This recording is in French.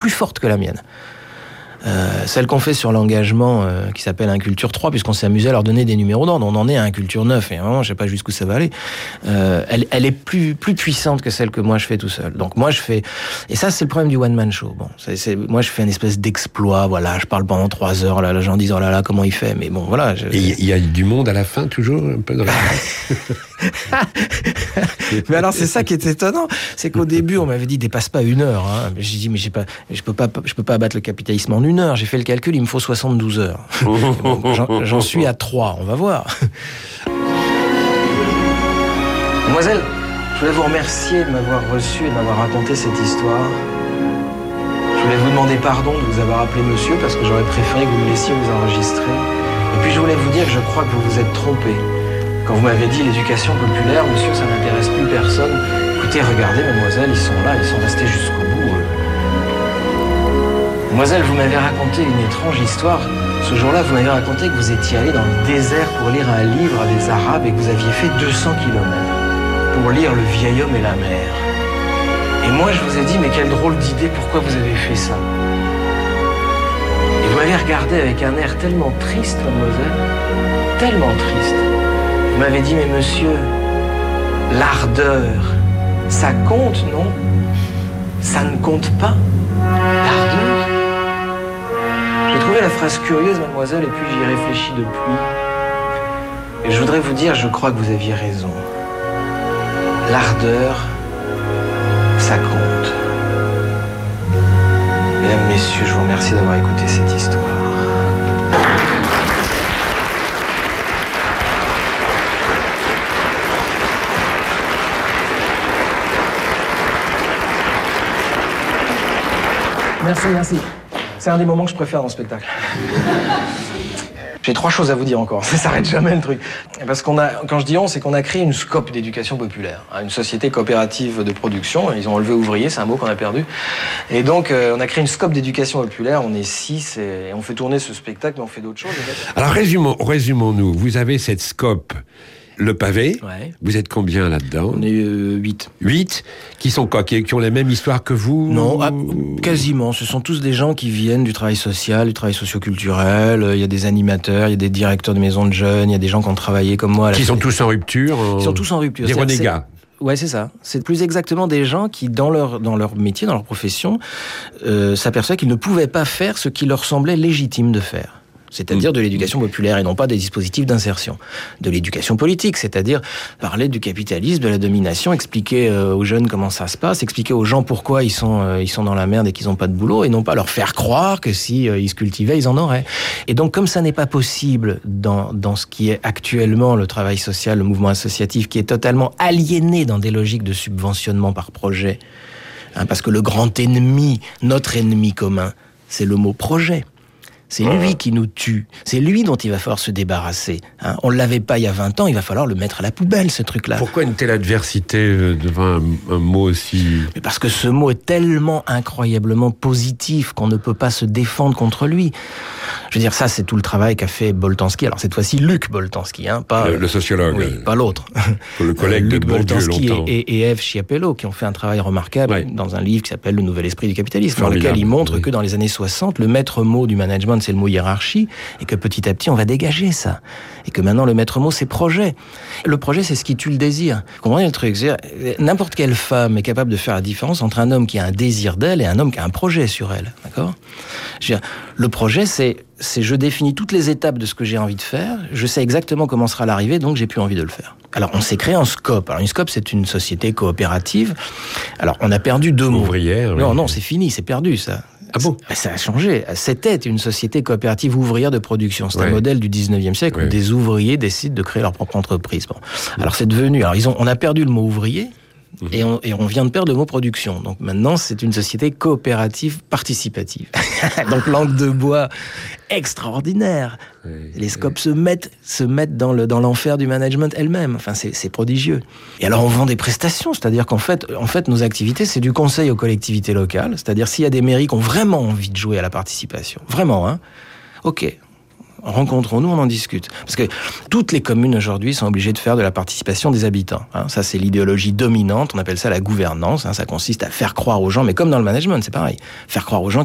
plus forte que la mienne. Celle qu'on fait sur l'engagement, qui s'appelle Inculture 3, puisqu'on s'est amusé à leur donner des numéros d'ordre. On en est à Inculture 9, et vraiment, je sais pas jusqu'où ça va aller. Elle est plus puissante que celle que moi je fais tout seul. Donc moi je fais, et ça c'est le problème du one-man show. Bon, moi je fais une espèce d'exploit, voilà, je parle pendant 3 heures, là, les gens disent, oh là là, comment il fait, mais bon, voilà. Et il y a du monde à la fin, toujours, un peu dans la... Mais alors c'est ça qui est étonnant, c'est qu'au début on m'avait dit dépasse pas 1 heure. Hein. J'ai dit mais je peux pas abattre le capitalisme en 1 heure. J'ai fait le calcul, il me faut 72 heures. Bon, j'en suis à 3, on va voir. Mademoiselle, je voulais vous remercier de m'avoir reçu et de m'avoir raconté cette histoire. Je voulais vous demander pardon de vous avoir appelé monsieur parce que j'aurais préféré que vous me laissiez vous enregistrer. Et puis je voulais vous dire que je crois que vous vous êtes trompé. Quand vous m'avez dit l'éducation populaire, monsieur, ça n'intéresse plus personne. Écoutez, regardez, mademoiselle, ils sont là, ils sont restés jusqu'au bout. Mademoiselle, vous m'avez raconté une étrange histoire. Ce jour-là, vous m'avez raconté que vous étiez allé dans le désert pour lire un livre à des Arabes et que vous aviez fait 200 kilomètres pour lire Le vieil homme et la mer. Et moi, je vous ai dit, mais quelle drôle d'idée, pourquoi vous avez fait ça? Et vous m'avez regardé avec un air tellement triste, mademoiselle, tellement triste. Vous m'avez dit, mais monsieur, l'ardeur, ça compte, non? Ça ne compte pas, l'ardeur? J'ai trouvé la phrase curieuse, mademoiselle, et puis j'y ai réfléchi depuis. Et je voudrais vous dire, je crois que vous aviez raison. L'ardeur, ça compte. Mesdames, messieurs, je vous remercie d'avoir écouté cette histoire. Merci. C'est un des moments que je préfère dans le spectacle. J'ai 3 choses à vous dire encore. Ça s'arrête jamais le truc. Parce quand je dis on, c'est qu'on a créé une SCOP d'éducation populaire, une société coopérative de production. Ils ont enlevé ouvrier, c'est un mot qu'on a perdu. Et donc, on a créé une SCOP d'éducation populaire. On est 6 et on fait tourner ce spectacle, mais on fait d'autres choses. Alors résumons-nous. Vous avez cette SCOP. Le Pavé, ouais. Vous êtes combien là-dedans? On est 8. 8 qui sont quoi? Qui ont la même histoire que vous? Non, quasiment. Ce sont tous des gens qui viennent du travail social, du travail socio-culturel. Il y a des animateurs, il y a des directeurs de maisons de jeunes, il y a des gens qui ont travaillé comme moi. Qui sont tous en rupture? Ils sont tous en rupture. Des renégats. Ouais, c'est ça. C'est plus exactement des gens qui, dans leur métier, dans leur profession, s'aperçoivent qu'ils ne pouvaient pas faire ce qui leur semblait légitime de faire. C'est-à-dire de l'éducation populaire et non pas des dispositifs d'insertion. De l'éducation politique, c'est-à-dire parler du capitalisme, de la domination, expliquer aux jeunes comment ça se passe, expliquer aux gens pourquoi ils sont dans la merde et qu'ils n'ont pas de boulot, et non pas leur faire croire que si ils se cultivaient, ils en auraient. Et donc, comme ça n'est pas possible dans ce qui est actuellement le travail social, le mouvement associatif, qui est totalement aliéné dans des logiques de subventionnement par projet, parce que le grand ennemi, notre ennemi commun, c'est le mot projet. C'est lui qui nous tue. C'est lui dont il va falloir se débarrasser. On ne l'avait pas il y a 20 ans, il va falloir le mettre à la poubelle, ce truc-là. Pourquoi une telle adversité devant un mot aussi... Mais parce que ce mot est tellement incroyablement positif qu'on ne peut pas se défendre contre lui. Je veux dire, ça, c'est tout le travail qu'a fait Boltanski. Alors, cette fois-ci, Luc Boltanski, pas... Le sociologue. Oui, pas l'autre. Le collègue Luc de Bourdieu, longtemps. Et Ève Chiapello, qui ont fait un travail remarquable dans un livre qui s'appelle Le Nouvel Esprit du Capitalisme, dans lequel ils montrent que dans les années 60, le maître mot du management, c'est le mot hiérarchie, et que petit à petit, on va dégager ça. Et que maintenant, le maître mot, c'est projet. Le projet, c'est ce qui tue le désir. Vous comprenez le truc? N'importe quelle femme est capable de faire la différence entre un homme qui a un désir d'elle et un homme qui a un projet sur elle. D'accord? Le projet, c'est je définis toutes les étapes de ce que j'ai envie de faire, je sais exactement comment sera l'arrivée, donc j'ai plus envie de le faire. Alors, on s'est créé en SCOP. Alors, une SCOP, c'est une société coopérative. Alors, on a perdu 2 mots. Ouvrière. Non, c'est fini, c'est perdu, ça. Ah bon? Ça a changé. C'était une société coopérative ouvrière de production. C'est un modèle du 19e siècle où des ouvriers décident de créer leur propre entreprise. Bon. Alors, c'est devenu... Alors, on a perdu le mot ouvrier. Et on vient de perdre le mot production. Donc maintenant, c'est une société coopérative participative. Donc langue de bois extraordinaire. Les SCOP se mettent dans l'enfer du management elle-même. Enfin, c'est prodigieux. Et alors, on vend des prestations. C'est-à-dire qu'en fait, nos activités, c'est du conseil aux collectivités locales. C'est-à-dire, s'il y a des mairies qui ont vraiment envie de jouer à la participation. Vraiment, OK. Rencontrons-nous, on en discute. Parce que toutes les communes aujourd'hui sont obligées de faire de la participation des habitants. Ça, c'est l'idéologie dominante. On appelle ça la gouvernance. Ça consiste à faire croire aux gens, mais comme dans le management, c'est pareil. Faire croire aux gens